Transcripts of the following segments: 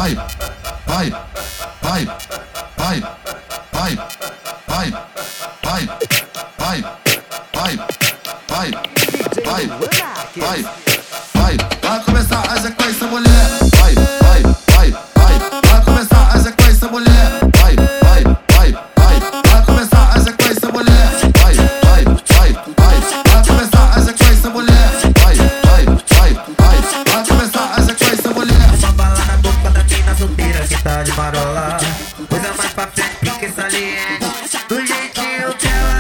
vai, vai, vai, vai, vai, vai, vai, vai, vai, vai, vai, vai, vai, vai começar a sequência, mulher. Vai, vai, vai, vai, vai começar a sequência, mulher. Vai, vai, vai, vai, vai começar a sequência, mulher. Vai, vai, vai, vai, vai começar a sequência, mulher. Vai, vai, vai, vai, vai começar a sequência, mulher. Uma bala na boca da mina solteira que tá de marola. Coisa mais pra frente, pique saliente. Do jeitinho que ela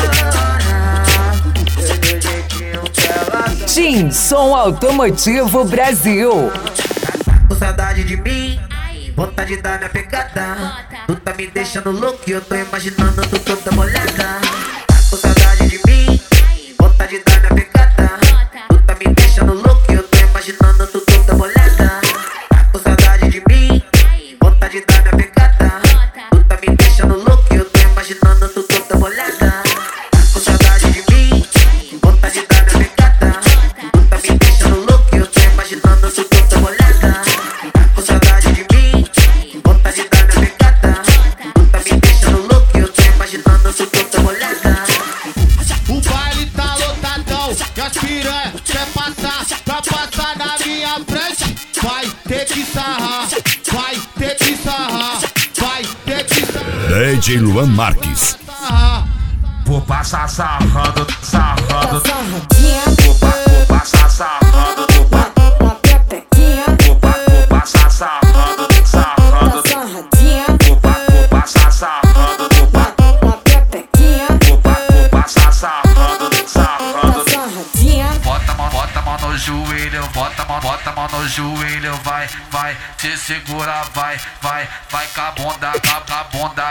adora. Do jeitinho que ela adora. Tim Som Automotivo Brasil. Com saudade de mim, vontade de dar minha pegada. Tu tá me deixando louco e eu tô imaginando tu toda molhada. Com saudade de mim, vontade de dar minha pegada. Tu tá me deixando louco e eu tô imaginando tu toda molhada. Com saudade de mim, vontade de dar minha pegada. Tu tá me deixando louco e eu tô imaginando tu toda molhada. Com saudade de mim, vontade de dar minha pegada. Tu tá me deixando louco e eu tô imaginando tu toda molhada. Com saudade de mim, vontade de dar minha pegada. Tu tá me deixando louco e eu tô imaginando tu toda molhada. O baile tá lotadão e as piranha quer passar pra passar na minha frente. Vai ter que sarrar, vai ter que sarrar, vai ter que sarrar. DJ Luan Marques. Vou passar sarrando, sarrando. Sarradinha, Vou passar sarrando, na pepequinha, vou passar sarrando, sarrando. sarradinha, Vou passar sarrando, na pepequinha, vou passar sarrando, sarrando. sarradinha. Bota a mão no joelho, bota a mão no joelho, vai, vai, te segura, vai, vai, vai com a bunda, gonda,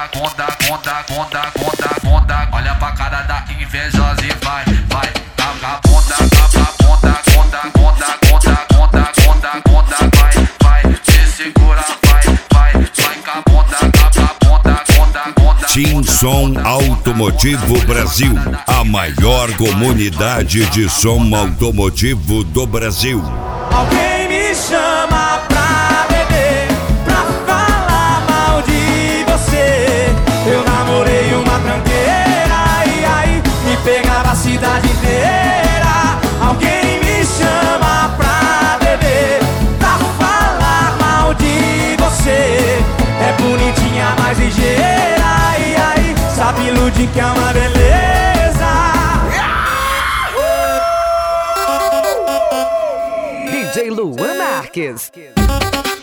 olha pra cara da invejosa e vai, vai, com a bunda, vai, vai, te segura, vai, vai, vai com a bunda, Tim Som Automotivo Brasil, a maior comunidade de som automotivo do Brasil. Alguém me chama pra beber, pra falar mal de você. Eu namorei uma tranqueira e aí me pegava a cidade inteira. Alguém me chama pra beber, pra falar mal de você. É bonitinha, mais ligeira e aí sabe iludir que é uma beleza. DJ Luan Marques.